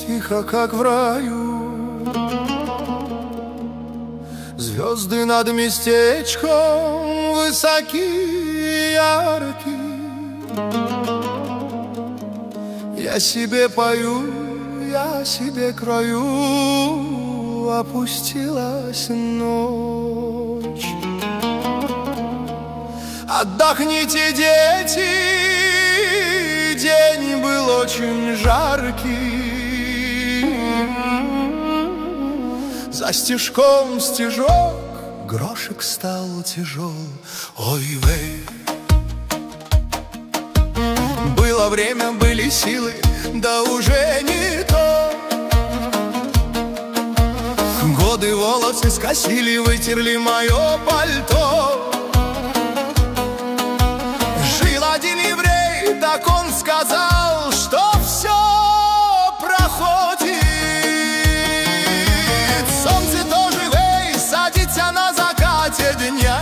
тихо, как в раю. Звезды над местечком высоки, ярки. Я себе пою, я себе крою, опустилась ночь. Отдохните, дети, день был очень жаркий. За стежком стежок, грошек стал тяжел. Ой, вей. Было время, были силы, да уже не то. Годы волосы скосили, вытерли мое пальто. Жил один еврей, так он сказал, что все проходит. Солнце тоже, вей, садится на закате дня.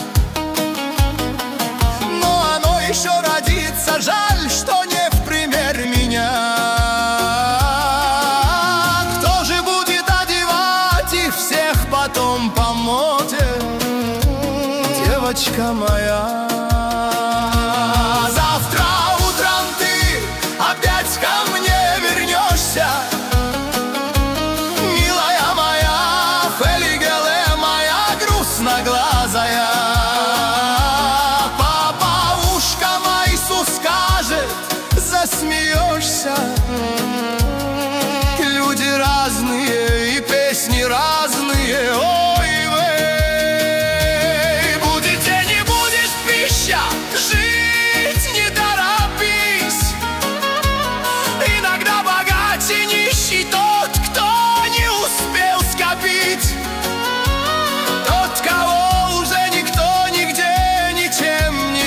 Но оно еще родится, жаль, что не в пример меня. Кто же будет одевать их всех потом по моде, девочка моя? Завтра утром ты опять ко мне вернешься, милая моя, фелигеле моя грустноглазая. Папа ушко Иисус скажет, засмеешься. Люди разные и песни разные. Ой, вей. Будете, не будешь пища, жить не торопись. Иногда богаче нищий тот, кто не успел скопить. Тот, кого уже никто нигде ничем не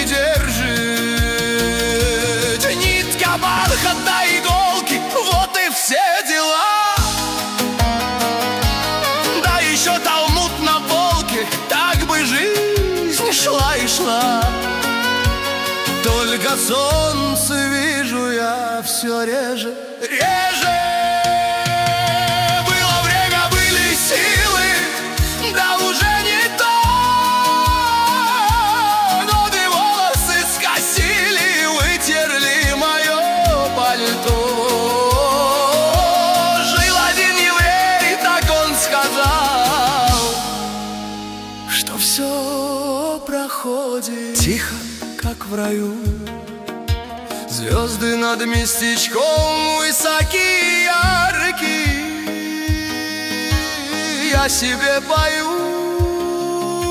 держит. Нитка, бархат до иголки, вот и все дела. Да еще талмуд на полке, так бы жизнь шла и шла. Только солнце вижу я все реже, реже. Было время, были силы, да уже не то. Годы волосы скосили, вытерли мое пальто. Жил один еврей, так он сказал, что все проходит тихо, как в раю. Звезды над местечком высоки, ярки. Я себе пою,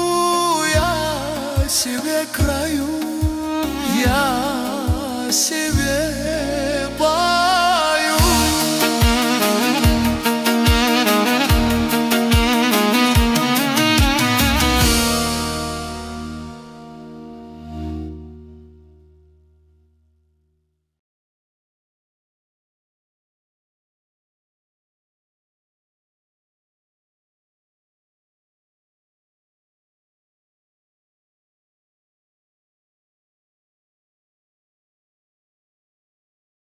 я себе краю, я себе